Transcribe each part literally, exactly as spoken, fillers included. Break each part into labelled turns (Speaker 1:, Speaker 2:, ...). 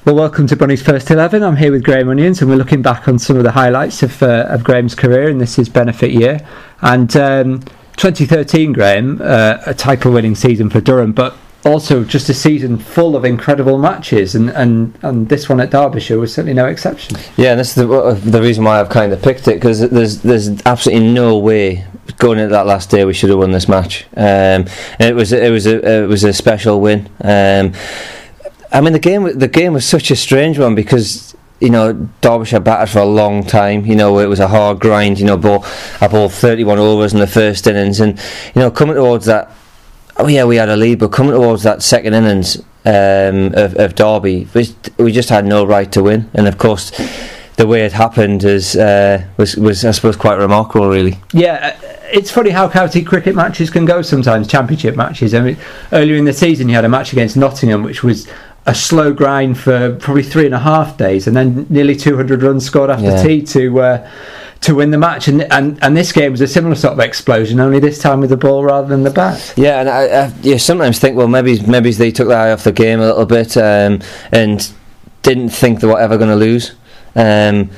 Speaker 1: Well, welcome to Bunny's First eleven. I'm here with Graham Onions, and we're looking back on some of the highlights of, uh, of Graham's career, and this is benefit year. And um, twenty thirteen, Graham, uh, a title-winning season for Durham, but also just a season full of incredible matches, and, and, and this one at Derbyshire was certainly no exception.
Speaker 2: Yeah, and this is the, the reason why I've kind of picked it, because there's there's absolutely no way going into that last day we should have won this match. Um, and it was it was a it was a special win. Um, I mean, the game the game was such a strange one because, you know, Derbyshire battered for a long time. You know, it was a hard grind. You know, ball, I bowled thirty-one overs in the first innings, and you know, coming towards that, oh yeah, we had a lead, but coming towards that second innings um, of, of Derby, we, we just had no right to win. And of course, the way it happened is uh, was was I suppose quite remarkable, really.
Speaker 1: Yeah. It's funny how county cricket matches can go sometimes, championship matches. I mean, earlier in the season you had a match against Nottingham which was a slow grind for probably three and a half days, and then nearly two hundred runs scored after
Speaker 2: yeah.
Speaker 1: tea to uh, to win the match. And, and and this game was a similar sort of explosion, only this time with the ball rather than the bat.
Speaker 2: Yeah, and I, I you sometimes think, well, maybe maybe they took their eye off the game a little bit um, and didn't think they were ever going to lose. Um,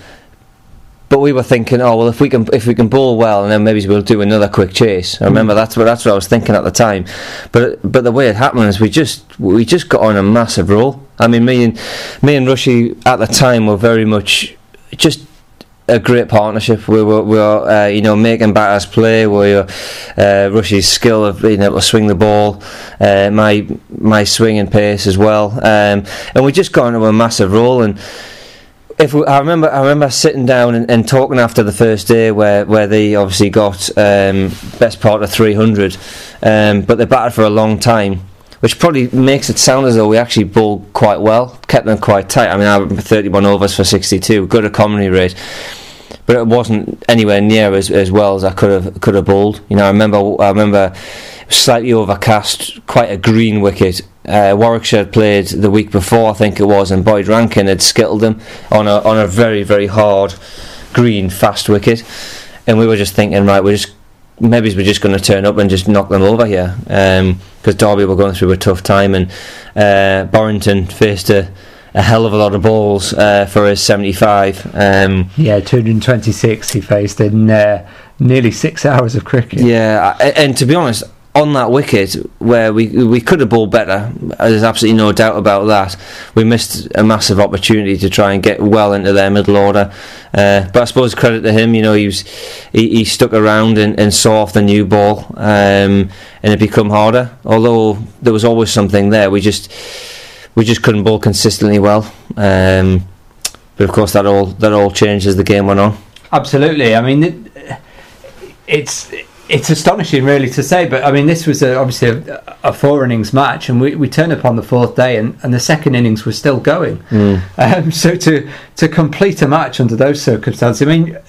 Speaker 2: But we were thinking, oh well, if we can if we can bowl well, and then maybe we'll do another quick chase. I remember mm. that's what that's what I was thinking at the time. But but the way it happened is we just we just got on a massive roll. I mean, me and me and Rushy at the time were very much just a great partnership. We were we were uh, you know, making batters play. We were uh, Rushy's skill of being able to swing the ball, uh, my my swing and pace as well, um, and we just got into a massive roll. And If we, I remember, I remember sitting down and, and talking after the first day, where, where they obviously got um, best part of three hundred, um, but they batted for a long time, which probably makes it sound as though we actually bowled quite well, kept them quite tight. I mean, I had thirty-one overs for sixty-two, good economy rate, but it wasn't anywhere near as, as well as I could have could have bowled. You know, I remember, I remember slightly overcast, quite a green wicket. Uh, Warwickshire had played the week before, I think it was, and Boyd Rankin had skittled them on a on a very very hard green fast wicket, and we were just thinking, right, we're just maybe we're just going to turn up and just knock them over here, because um, Derby were going through a tough time, and uh, Borrington faced a, a hell of a lot of balls uh, for his seventy-five. Um,
Speaker 1: yeah, two hundred twenty-six he faced in uh, nearly six hours of cricket.
Speaker 2: Yeah, and to be honest, on that wicket where we we could have bowled better, there's absolutely no doubt about that. We missed a massive opportunity to try and get well into their middle order, uh, but I suppose credit to him, you know, he was he, he stuck around and, and saw off the new ball, um, and it become harder. Although there was always something there, we just we just couldn't bowl consistently well. Um, but of course that all that all changed as the game went on.
Speaker 1: Absolutely. I mean, it, it's. It's astonishing, really, to say, but I mean, this was a, obviously a, a four innings match, and we, we turned up on the fourth day, and, and the second innings was still going. Mm. Um, so to to complete a match under those circumstances, I mean,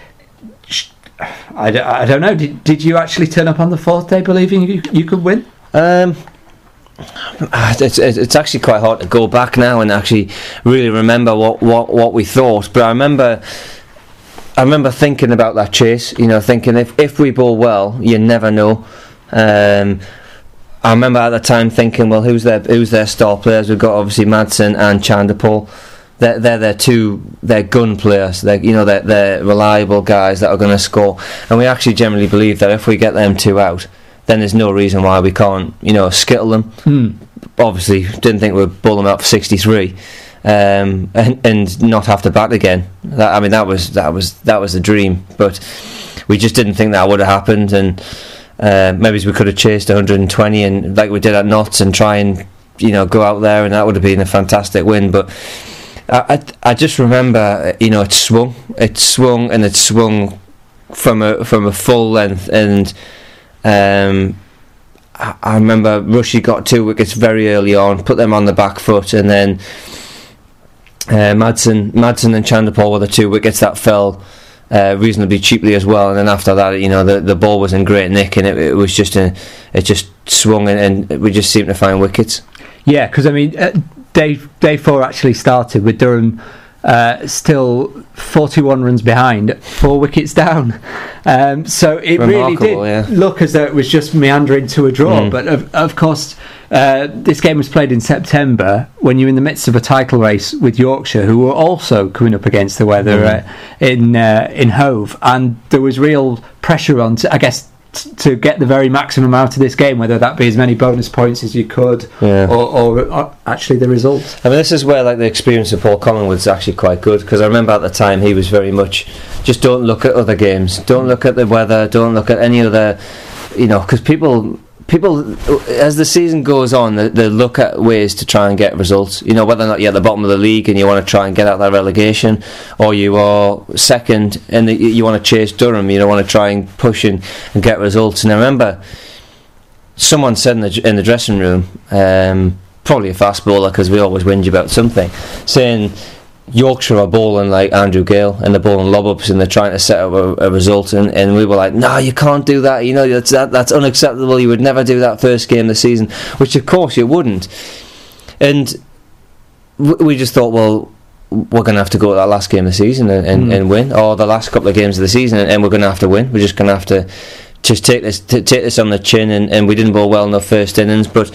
Speaker 1: I, don't, I don't know. Did did you actually turn up on the fourth day believing you you could win?
Speaker 2: Um, it's it's actually quite hard to go back now and actually really remember what, what, what we thought, but I remember. I remember thinking about that chase, you know, thinking if, if we bowl well, you never know. Um, I remember at the time thinking, well, who's their who's their star players? We've got obviously Madsen and Chanderpaul. They're they're their two they're gun players. They're, you know, they're, they're reliable guys that are going to score. And we actually generally believe that if we get them two out, then there's no reason why we can't, you know, skittle them. Mm. Obviously, didn't think we'd bowl them out for sixty-three. Um, and, and not have to bat again. That, I mean, that was that was that was the dream. But we just didn't think that would have happened. And uh, maybe we could have chased one hundred twenty, and like we did at Notts, and try and, you know, go out there, and that would have been a fantastic win. But I, I, I just remember, you know, it swung, it swung, and it swung from a from a full length. And um, I, I remember Rushy got two wickets very early on, put them on the back foot, and then. Uh, Madsen, Madsen and Chanderpaul were the two wickets that fell uh, reasonably cheaply as well, and then after that, you know, the, the ball was in great nick, and it, it was just a, it just swung, and, and we just seemed to find wickets.
Speaker 1: Yeah, because I mean, uh, day day four actually started with Durham uh, still forty-one runs behind, four wickets down. Um, so it
Speaker 2: Remarkable,
Speaker 1: really did
Speaker 2: yeah.
Speaker 1: look as though it was just meandering to a draw. Mm. But of, of course, uh, this game was played in September when you're in the midst of a title race with Yorkshire, who were also coming up against the weather mm. uh, in uh, in Hove, and there was real pressure on, to, I guess, t- to get the very maximum out of this game, whether that be as many bonus points as you could, yeah. or, or, or actually the result.
Speaker 2: I mean, this is where like the experience of Paul Collingwood's actually quite good, because I remember at the time he was very much just don't look at other games, don't look at the weather, don't look at any other, you know, because people. People, as the season goes on, they, they look at ways to try and get results. You know, whether or not you're at the bottom of the league and you want to try and get out that relegation, or you are second and the, you want to chase Durham, you know, want to try and push and, and get results. And I remember someone said in the, in the dressing room, um, probably a fast bowler, because we always whinge about something, saying Yorkshire are bowling like Andrew Gale and they're bowling lob-ups and they're trying to set up a, a result, and, and we were like, no, you can't do that, you know, that's, that, that's unacceptable, you would never do that first game of the season, which of course you wouldn't. And w- we just thought, well, we're going to have to go to that last game of the season and, and, mm. and win, or the last couple of games of the season, and, and we're going to have to win. We're just going to have to just take this t- take this on the chin, and, and we didn't bowl well enough first innings, but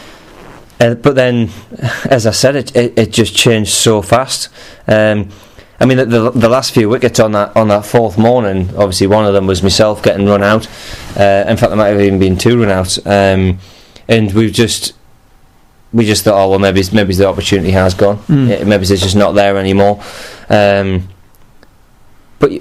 Speaker 2: Uh, but then, as I said, it, it it just changed so fast. Um, I mean, the, the the last few wickets on that on that fourth morning, obviously one of them was myself getting run out. Uh, in fact, there might have even been two run outs. Um, and we've just we just thought, oh well, maybe maybe the opportunity has gone. Mm. It, maybe it's just not there anymore. Um, but.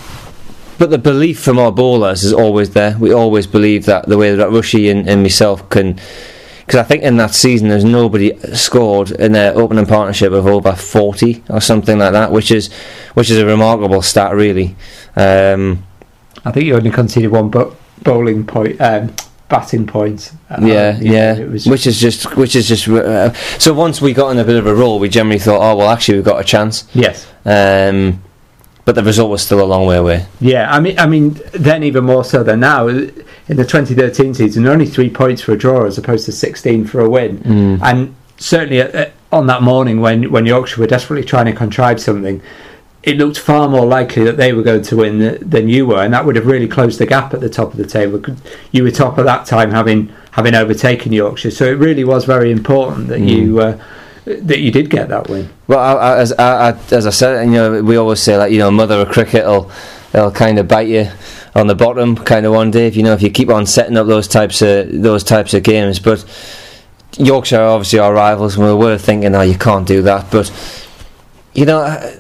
Speaker 2: But the belief from our bowlers is always there. We always believe that the way that Rushy and, and myself can. Because I think in that season there's nobody scored in their opening partnership of over forty or something like that, which is which is a remarkable stat, really. Um,
Speaker 1: I think you only conceded one bo- bowling point, um, batting point.
Speaker 2: Yeah, um, yeah. Know, it was which is just which is just. Uh, so once we got in a bit of a roll, we generally thought, oh well, actually we've got a chance.
Speaker 1: Yes.
Speaker 2: Um, but the result was still a long way away.
Speaker 1: Yeah, I mean, I mean, then even more so than now. In the twenty thirteen season, only three points for a draw as opposed to sixteen for a win. Mm. And certainly uh, on that morning when, when Yorkshire were desperately trying to contrive something, it looked far more likely that they were going to win th- than you were, and that would have really closed the gap at the top of the table. You were top at that time, having having overtaken Yorkshire, so it really was very important that mm. you uh, that you did get that win.
Speaker 2: Well, I, I, as I, I, as I said, you know, we always say that, you know, mother of cricket will will kind of bite you on the bottom kind of one day, if you know, if you keep on setting up those types of those types of games. But Yorkshire are obviously our rivals, and we were thinking, oh, you can't do that. But you know,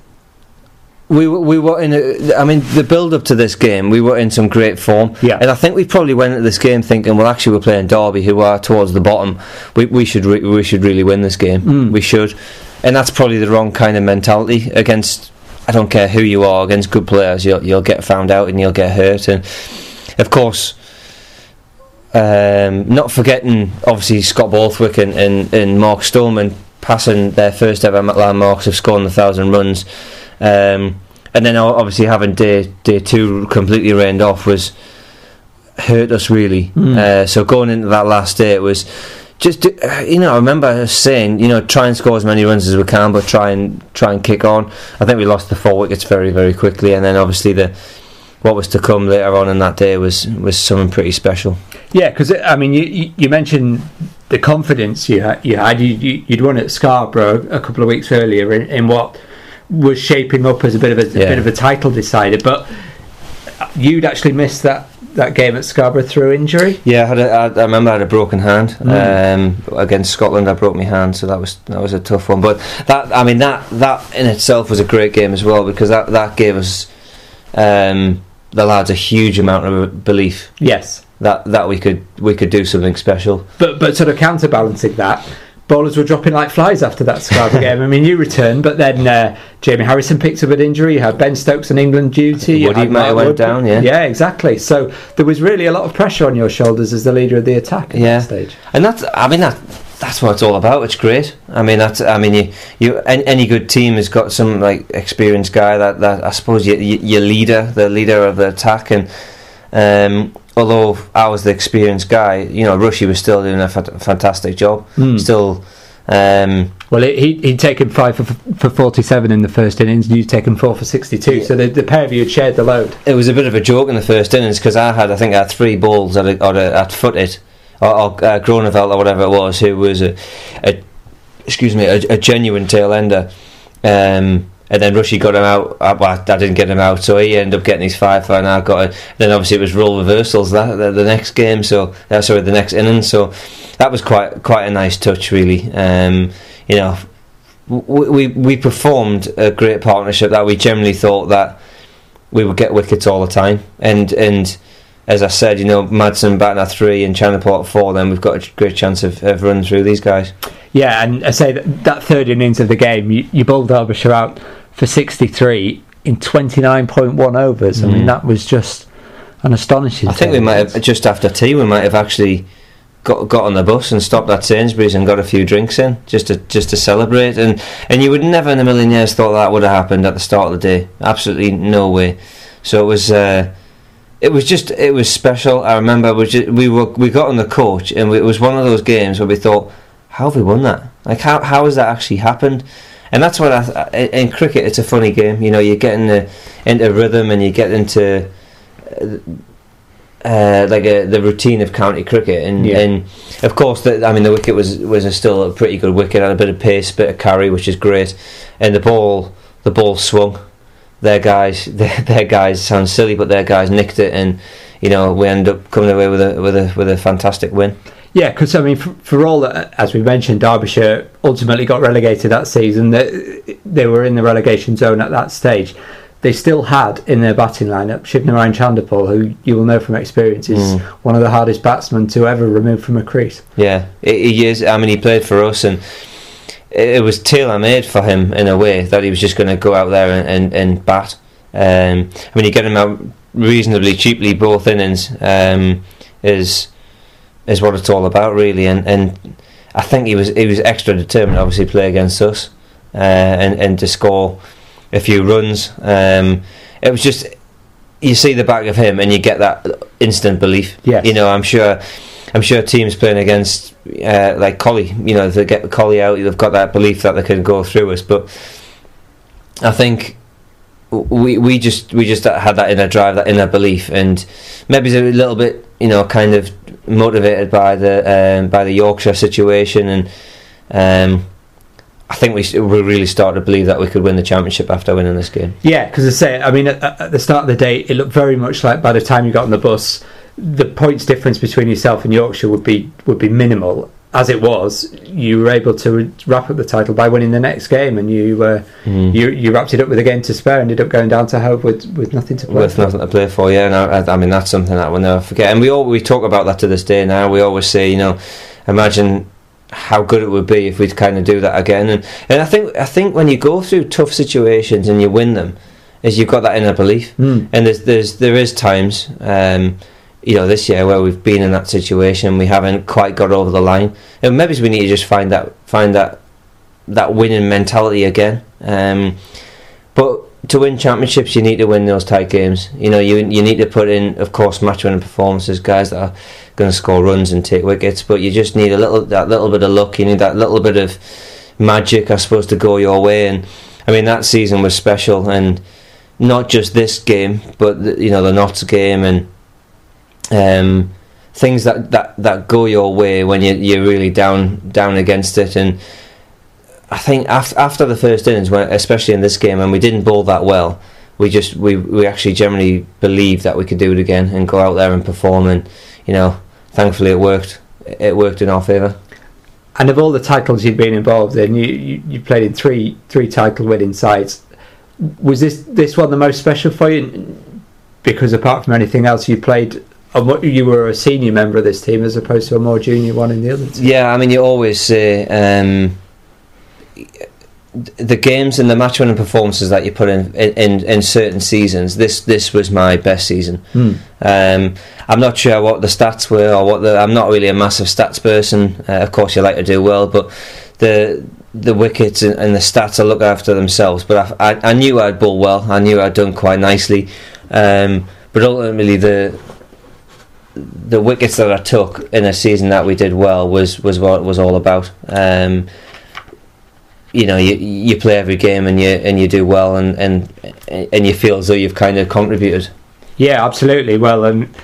Speaker 2: we we were in a, I mean, the build up to this game, we were in some great form.
Speaker 1: Yeah.
Speaker 2: And I think we probably went into this game thinking, well, actually we're playing Derby, who are towards the bottom. We we should re- we should really win this game. Mm. We should. And that's probably the wrong kind of mentality against. I don't care who you are, against good players, you'll you'll get found out and you'll get hurt. And of course, um, not forgetting obviously Scott Borthwick and, and, and Mark Stoneman passing their first ever landmarks of scoring a thousand runs, um, and then obviously having day day two completely rained off was hurt us really. Mm. Uh, so going into that last day, it was. Just, you know, I remember saying, you know, try and score as many runs as we can, but try and try and kick on. I think we lost the four wickets very, very quickly, and then obviously the what was to come later on in that day was, was something pretty special.
Speaker 1: Yeah, because I mean, you you mentioned the confidence you had. You had you, you'd won at Scarborough a couple of weeks earlier in, in what was shaping up as a bit of a, a
Speaker 2: yeah.
Speaker 1: bit of a title decider, but you'd actually missed that. That game at Scarborough through injury.
Speaker 2: Yeah, I, had a, I, I remember I had a broken hand mm. um, against Scotland. I broke my hand, so that was that was a tough one. But that, I mean, that that in itself was a great game as well, because that, that gave us um, the lads a huge amount of belief.
Speaker 1: Yes,
Speaker 2: that that we could we could do something special.
Speaker 1: But but sort of counterbalancing that, bowlers were dropping like flies after that Scarborough game. I mean, you returned, but then uh, Jamie Harrison picked up an injury. You had Ben Stokes on England duty.
Speaker 2: Woody might have went down, yeah.
Speaker 1: Yeah, exactly. So there was really a lot of pressure on your shoulders as the leader of the attack at
Speaker 2: yeah.
Speaker 1: that stage.
Speaker 2: And that's, I mean, that that's what it's all about. It's great. I mean, that's, I mean, you, you any, any good team has got some like experienced guy that, that I suppose you, you, your leader, the leader of the attack, and um, although I was the experienced guy, you know, Rushy was still doing a f- fantastic job. Mm. Still, um,
Speaker 1: well, he he'd taken five for, for forty-seven in the first innings, and you'd taken four for sixty-two. Yeah. So the, the pair of you had shared the load.
Speaker 2: It was a bit of a joke in the first innings because I had, I think, I had three balls that I'd, I'd foot it, or, or uh, Groeneveld or whatever it was, who was a, a excuse me, a, a genuine tail ender. Um, and then Rushy got him out. I, well, I didn't get him out, so he ended up getting his five for, and I got it. Then obviously it was role reversals that the, the next game, so uh, sorry, the next innings. So that was quite quite a nice touch, really. Um, you know, we, we we performed a great partnership that we generally thought that we would get wickets all the time, and and as I said, you know, Madsen batting at three and Chanderpaul at four, then we've got a great chance of, of running through these guys.
Speaker 1: Yeah, and I say that, that third innings of the game, you, you bowled Derbyshire out for sixty-three in twenty-nine point one overs. I mm. mean, that was just an astonishing.
Speaker 2: I think we might have, just after tea, we might have actually got got on the bus and stopped at Sainsbury's and got a few drinks in just to just to celebrate. And and you would never in a million years thought that would have happened at the start of the day. Absolutely no way. So it was. Uh, It was just, it was special. I remember we just, we were we got on the coach, and we, it was one of those games where we thought, how have we won that? Like, how how has that actually happened? And that's what I, in cricket, it's a funny game. You know, you get into into rhythm, and you get into uh, like a, the routine of county cricket, and yeah. and of course, the, I mean, the wicket was was a still a pretty good wicket, had a bit of pace, bit of carry, which is great, and the ball the ball swung. Their guys, their, their guys sound silly, but their guys nicked it, and you know we end up coming away with a with a with a fantastic win.
Speaker 1: Yeah, because I mean, for, for all that, as we mentioned, Derbyshire ultimately got relegated that season. They, they were in the relegation zone at that stage. They still had in their batting lineup Shivnarine Chanderpaul, who you will know from experience is mm. one of the hardest batsmen to ever remove from a crease.
Speaker 2: Yeah, he is. I mean, he played for us, and it was tailor-made for him in a way that he was just going to go out there and, and, and bat. Um, I mean, you get him out reasonably cheaply both innings, um, is is what it's all about, really. And, and I think he was he was extra determined, obviously, to play against us uh, and and to score a few runs. Um, it was just, you see the back of him and you get that instant belief.
Speaker 1: Yes.
Speaker 2: You know, I'm sure. I'm sure teams playing against uh, like Collie, you know, if they get Collie out, they've got that belief that they can go through us. But I think we we just we just had that inner drive, that inner belief, and maybe it's a little bit, you know, kind of motivated by the um, by the Yorkshire situation, and um, I think we we really started to believe that we could win the championship after winning this game.
Speaker 1: Yeah, because I say, I mean, at, at the start of the day, it looked very much like by the time you got on the bus, the points difference between yourself and Yorkshire would be would be minimal. As it was, you were able to wrap up the title by winning the next game, and you uh, mm. you you wrapped it up with a game to spare. Ended up going down to Hove with, with nothing to play
Speaker 2: with
Speaker 1: for.
Speaker 2: nothing to play for. Yeah, and I, I mean that's something that we'll never forget. And we all we talk about that to this day. Now we always say, you know, imagine how good it would be if we'd kind of do that again. And and I think I think when you go through tough situations and you win them, is you've got that inner belief. Mm. And there's there's there is times. Um, you know, this year where we've been in that situation and we haven't quite got over the line, and maybe we need to just find that find that that winning mentality again. Um, but to win championships, you need to win those tight games. You know, you you need to put in, of course, match winning performances, guys that are going to score runs and take wickets. But you just need a little that little bit of luck. You need that little bit of magic, I suppose, to go your way. And I mean, that season was special, and not just this game, but the, you know, the Notts game and. Um, things that, that, that go your way when you, you're really down down against it. And I think after, after the first innings, when, especially in this game, when we didn't bowl that well, we just we, we actually generally believed that we could do it again and go out there and perform. And you know, thankfully it worked. It worked in our favour.
Speaker 1: And of all the titles you'd been involved in, you, you, you played in three three title winning sides. Was this this one the most special for you? Because apart from anything else, you played. You were a senior member of this team as opposed to a more junior one in the other team.
Speaker 2: Yeah, I mean, you always say um, the games and the match winning performances that you put in in, in certain seasons. This this was my best season. Mm. Um, I'm not sure what the stats were or what the. I'm not really a massive stats person. Uh, of course, you like to do well, but the the wickets and, and the stats will look after themselves. But I, I, I knew I'd bowl well. I knew I'd done quite nicely. Um, but ultimately, the the wickets that I took in a season that we did well was, was what it was all about. Um, you know, you you play every game and you and you do well, and, and and you feel as though you've kind of contributed.
Speaker 1: Yeah, absolutely. Well, um,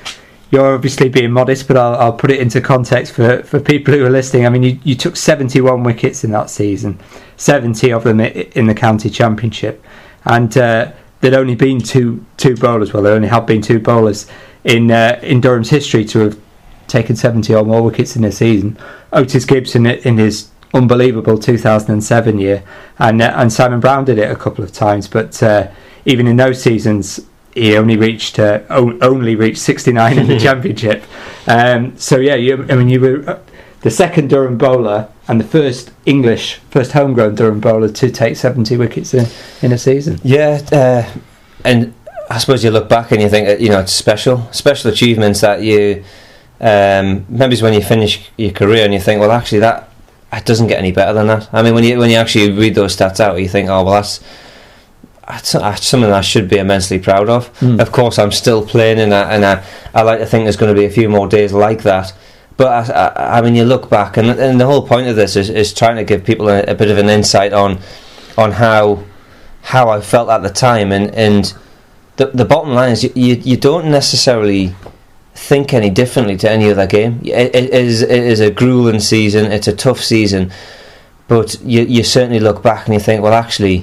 Speaker 1: you're obviously being modest, but I'll, I'll put it into context for, for people who are listening. I mean, you, you took seventy-one wickets in that season, seventy of them in the county championship, and uh, there'd only been two two bowlers. Well, there only have been two bowlers in uh, in Durham's history to have taken seventy or more wickets in a season. Otis Gibson in his unbelievable two thousand seven year, and uh, and Simon Brown did it a couple of times, but uh, even in those seasons, he only reached uh, o- only reached sixty-nine in the championship. Um, so yeah, you, I mean, you were the second Durham bowler and the first English, first homegrown Durham bowler to take seventy wickets in, in a season.
Speaker 2: Yeah, uh, and I suppose you look back and you think, you know, it's special, special achievements that you. Um, maybe it's when you finish your career and you think, well, actually, that it doesn't get any better than that. I mean, when you when you actually read those stats out, you think, oh, well, that's. That's something I should be immensely proud of. Mm. Of course, I'm still playing, and I, and I, I like to think there's going to be a few more days like that. But I, I, I mean, you look back, and, and the whole point of this is, is trying to give people a, a bit of an insight on on how how I felt at the time. And, and the the bottom line is, you, you you don't necessarily think any differently to any other game. It, it is it is a grueling season. It's a tough season, but you you certainly look back and you think, well, actually,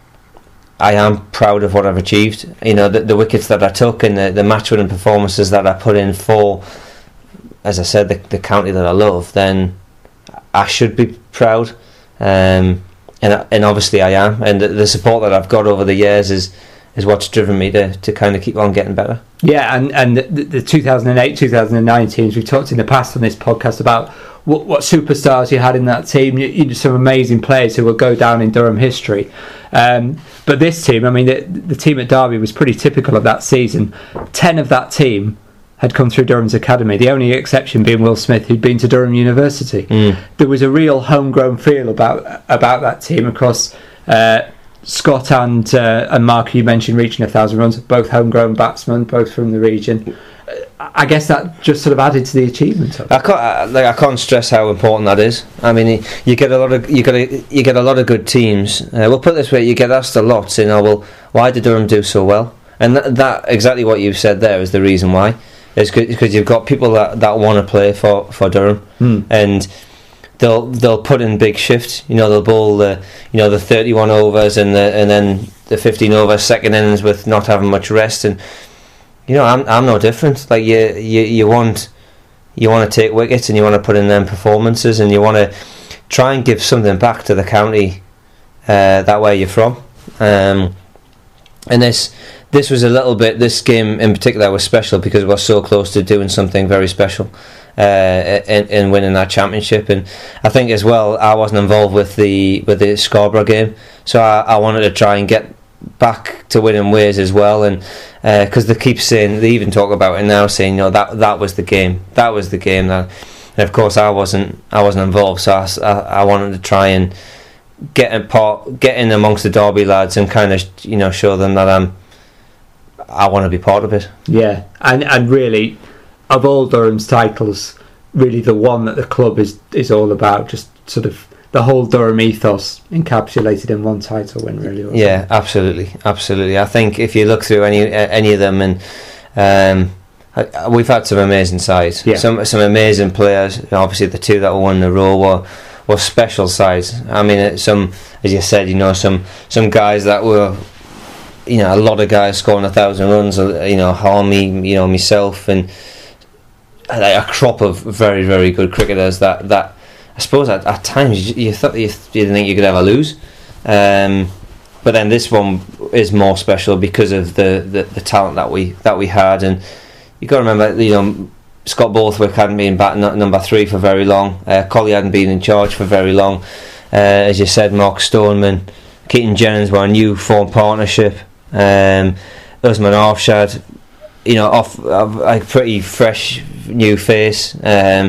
Speaker 2: I am proud of what I've achieved. You know, the, the wickets that I took and the, the match-winning performances that I put in for, as I said, the, the county that I love, then I should be proud. Um, and and obviously I am. And the, the support that I've got over the years is is what's driven me to, to kind of keep on getting better.
Speaker 1: Yeah, and, and the, the two thousand eight, two thousand nine teams, we've talked in the past on this podcast about what, what superstars you had in that team. You, you, some amazing players who will go down in Durham history. Um, but this team, I mean, the, the team at Derby was pretty typical of that season. Ten of that team had come through Durham's academy, the only exception being Will Smith, who'd been to Durham University. Mm. There was a real homegrown feel about about that team across uh, Scott and uh, and Mark, who you mentioned, reaching a thousand runs, both homegrown batsmen, both from the region. I guess that just sort of added to the achievement of it.
Speaker 2: I can't, I, like, I can't stress how important that is. I mean, you get a lot of you get a, you get a lot of good teams. Uh, we'll put it this way: you get asked a lot, you know, well, why did Durham do so well? And that, that exactly what you've said there is the reason why. It's because you've got people that, that want to play for, for Durham, mm. and they'll they'll put in big shifts. You know, they'll bowl the you know the thirty-one overs and the and then the fifteen over second innings with not having much rest. And you know, I'm I'm no different. Like you you you want you want to take wickets and you want to put in them performances and you want to try and give something back to the county uh, that way you're from. Um, and this. This was a little bit. This game in particular was special because we were so close to doing something very special uh, in, in winning that championship. And I think as well, I wasn't involved with the with the Scarborough game, so I, I wanted to try and get back to winning ways as well. And because uh, they keep saying, they even talk about it now, saying, you know, that that was the game, that was the game. That, and of course, I wasn't I wasn't involved, so I, I, I wanted to try and get in part, get in amongst the Derby lads and kind of you know show them that I'm. I want to be part of it.
Speaker 1: Yeah, and and really, of all Durham's titles, really the one that the club is is all about, just sort of the whole Durham ethos encapsulated in one title win, really. Wasn't
Speaker 2: yeah,
Speaker 1: it?
Speaker 2: absolutely, absolutely. I think if you look through any uh, any of them, and um, I, we've had some amazing sides, yeah. some some amazing players. Obviously, the two that won in a row were were special sides. I mean, some, as you said, you know, some some guys that were. You know, a lot of guys scoring a thousand runs. You know, Harmy, you know, myself, and a crop of very, very good cricketers. That, that I suppose at, at times you, you thought you, you didn't think you could ever lose, um, but then this one is more special because of the, the, the talent that we that we had. And you got to remember, you know, Scott Borthwick hadn't been batting at number three for very long. Uh, Collie hadn't been in charge for very long. Uh, as you said, Mark Stoneman, Keaton Jennings were a new formed partnership. Um, Usman Arshad, you know, off a pretty fresh new face. Um,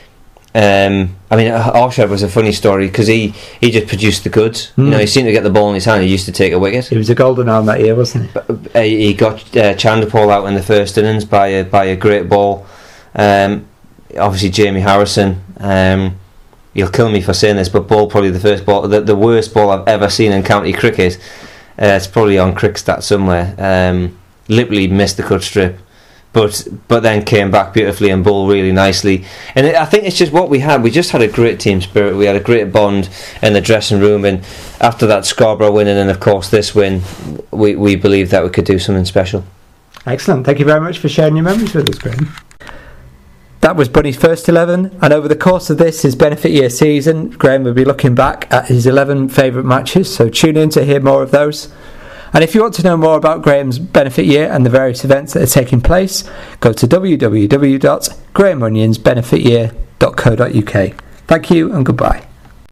Speaker 2: um, I mean, Arshad was a funny story because he, he just produced the goods. Mm. You know, he seemed to get the ball in his hand. He used to take a wicket.
Speaker 1: He was a golden arm that year, wasn't he?
Speaker 2: But, uh, he got uh, Chanderpaul out in the first innings by a, by a great ball. Um, obviously, Jamie Harrison. Um, you'll kill me for saying this, but ball probably the first ball, the, the worst ball I've ever seen in county cricket. Uh, it's probably on Crickstat somewhere. Um, literally missed the cut strip. but but then came back beautifully and bowled really nicely. And it, I think it's just what we had. We just had a great team spirit. We had a great bond in the dressing room. And after that Scarborough win and then of course this win, we we believed that we could do something special.
Speaker 1: Excellent. Thank you very much for sharing your memories with us, Graham. That was Bunny's first eleven, and over the course of this, his benefit year season, Graham will be looking back at his eleven favourite matches, so tune in to hear more of those. And if you want to know more about Graham's benefit year and the various events that are taking place, go to w w w dot graham onions benefit year dot co dot u k. Thank you and goodbye.